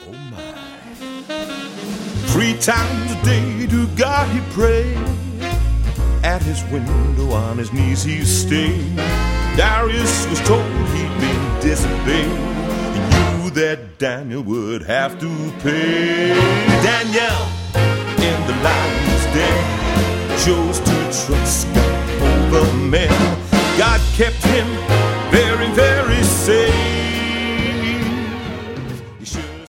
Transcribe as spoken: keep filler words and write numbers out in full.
Oh my. Three times a day to God he prayed. At his window on his knees he stayed. Darius was told he'd been disobeyed. He knew that Daniel would have to pay. Daniel in the lion's den chose to trust God over men. God kept him